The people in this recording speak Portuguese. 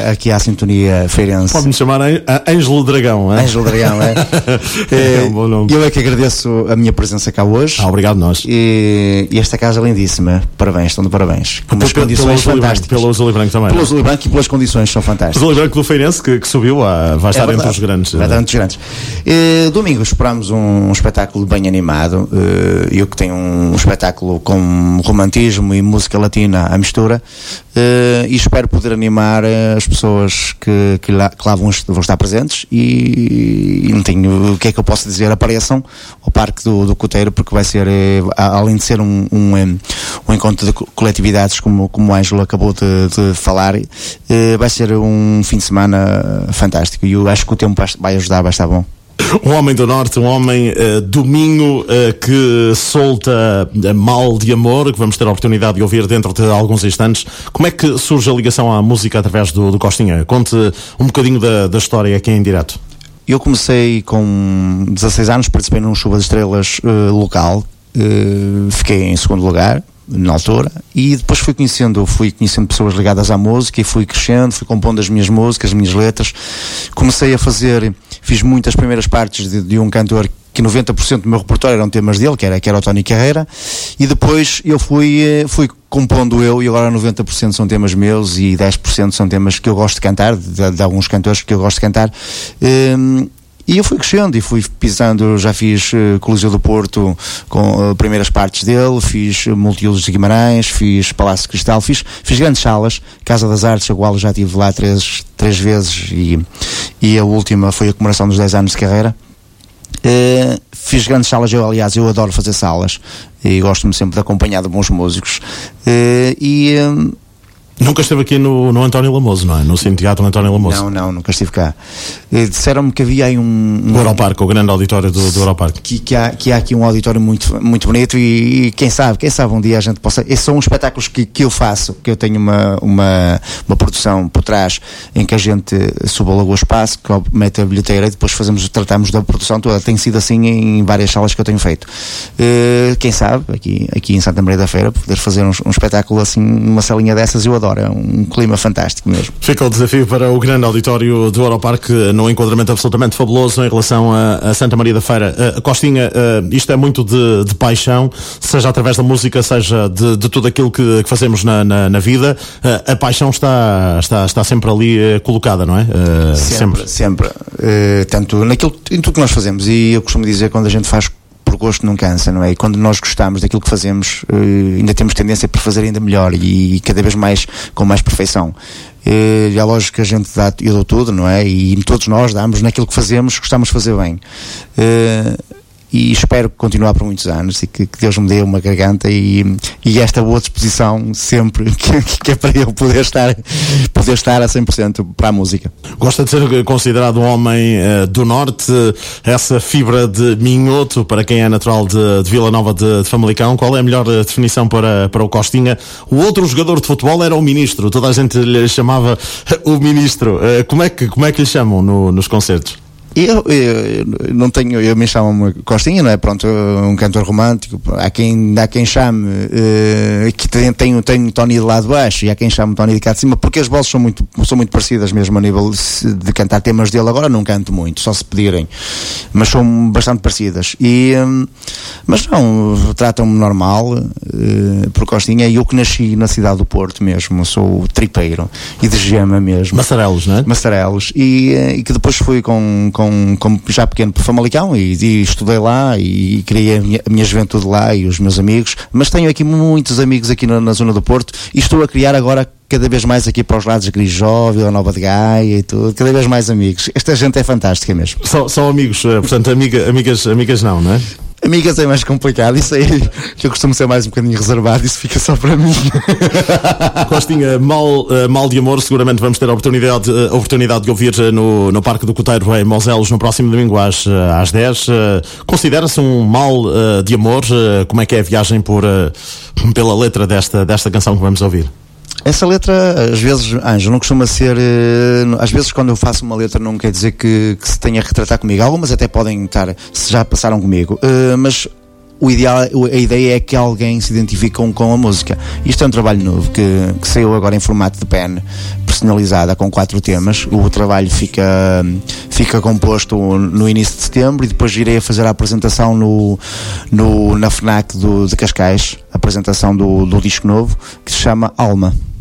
aqui à sintonia feirense. Pode-me chamar Ângelo Dragão, é? Ângelo Dragão, é? É um bom nome. Eu é que agradeço a minha presença cá hoje. Obrigado nós. E esta casa é lindíssima. Parabéns, estão de parabéns. Com umas condições fantásticas. Pelo Azul e Branco também. Pelo Azul e Branco e pelas condições são fantásticas. Azul e Branco do Feirense que subiu, vai estar entre os grandes. Vai estar entre os grandes. Domingo esperamos um espetáculo bem animado. Eu que tenho um espetáculo com romantismo e música latina à mistura. E espero poder animar as pessoas que lá vão estar presentes e não tenho o que é que eu posso dizer, apareçam ao Parque do Coteiro, porque vai ser, além de ser um encontro de coletividades como o Ângelo acabou de falar, vai ser um fim de semana fantástico e eu acho que o tempo vai ajudar, vai estar bom. Um homem do Norte, um homem do Minho, que solta Mal de Amor, que vamos ter a oportunidade de ouvir dentro de alguns instantes. Como é que surge a ligação à música através do Costinha? Conte um bocadinho da história aqui em direto. Eu comecei com 16 anos, participei num Chuva de Estrelas local, fiquei em segundo lugar na altura, e depois fui conhecendo pessoas ligadas à música e fui crescendo, fui compondo as minhas músicas, as minhas letras. Fiz muitas primeiras partes de um cantor que 90% do meu repertório eram temas dele, que era o Tony Carreira, e depois eu fui compondo e agora 90% são temas meus e 10% são temas que eu gosto de cantar, de alguns cantores que eu gosto de cantar. E eu fui crescendo e fui pisando, já fiz Coliseu do Porto com primeiras partes dele, fiz Multiusos de Guimarães, fiz Palácio de Cristal, fiz grandes salas, Casa das Artes, a qual já estive lá três vezes e a última foi a comemoração dos 10 anos de carreira. Fiz grandes salas, eu adoro fazer salas e gosto-me sempre de acompanhar de bons músicos. Nunca esteve aqui no António Lamoso, não é? No Cine Teatro António Lamoso. Não, nunca estive cá. Disseram-me que havia aí o Europarque, o grande auditório do Europarque. Que há aqui um auditório muito, muito bonito e quem sabe um dia a gente possa... Esses são os espetáculos que eu faço, que eu tenho uma produção por trás em que a gente suba logo o espaço, que mete a bilheteira e depois tratamos da produção toda. Tem sido assim em várias salas que eu tenho feito. Quem sabe, aqui em Santa Maria da Feira, poder fazer um espetáculo assim, uma salinha dessas, eu adoro. É um clima fantástico mesmo. Fica o desafio para o grande auditório do Europarque, num enquadramento absolutamente fabuloso em relação a Santa Maria da Feira. Costinha, isto é muito de paixão, seja através da música, seja de tudo aquilo que fazemos na vida. A paixão está sempre ali colocada, não é? Sempre. Tanto em tudo que nós fazemos, e eu costumo dizer, quando a gente faz por gosto não cansa, não é? E quando nós gostamos daquilo que fazemos, ainda temos tendência para fazer ainda melhor e cada vez mais com mais perfeição. É lógico que a gente eu dou tudo, não é? E todos nós damos naquilo que fazemos, gostamos de fazer bem. E espero continuar por muitos anos e que Deus me dê uma garganta e esta boa disposição sempre que é para eu poder estar a 100% para a música. Gosta de ser considerado um homem do Norte, essa fibra de minhoto, para quem é natural de Vila Nova de Famalicão. Qual é a melhor definição para o Costinha? O outro jogador de futebol era o Ministro, toda a gente lhe chamava o Ministro. Como é que lhe chamam nos concertos? Eu me chamo Costinha, não é? Pronto, um cantor romântico. Há quem chame que tem Tony de lá de baixo e há quem chame Tony de cá de cima, porque as vozes são muito parecidas mesmo a nível de cantar temas dele. Agora não canto muito, só se pedirem, mas são bastante parecidas. Mas não, tratam-me normal por Costinha. E eu que nasci na cidade do Porto mesmo, sou tripeiro e de Gema mesmo. Massarelos, não é? Massarelos. E que depois fui com já pequeno por Famalicão e estudei lá e criei a minha juventude lá e os meus amigos, mas tenho aqui muitos amigos aqui na zona do Porto e estou a criar agora cada vez mais aqui para os lados de Grijó, Vila Nova de Gaia e tudo, cada vez mais amigos. Esta gente é fantástica mesmo. São amigos, portanto amigas não é? Amigas é mais complicado, isso aí eu costumo ser mais um bocadinho reservado, isso fica só para mim. Costinha, mal de Amor, seguramente vamos ter a oportunidade de ouvir no Parque do Coteiro em Moselos no próximo domingo às 10. Considera-se um mal de amor? Como é que é a viagem pela letra desta canção que vamos ouvir? Essa letra, às vezes, Anjo, não costuma ser... às vezes, quando eu faço uma letra, não quer dizer que se tenha a retratar comigo. Algumas até podem estar, se já passaram comigo. Mas o ideal, a ideia é que alguém se identifique com a música. Isto é um trabalho novo que saiu agora em formato de pen, personalizada, com 4 temas. O trabalho fica composto no início de setembro, e depois irei a fazer a apresentação na FNAC de Cascais, a apresentação do disco novo, que se chama Alma.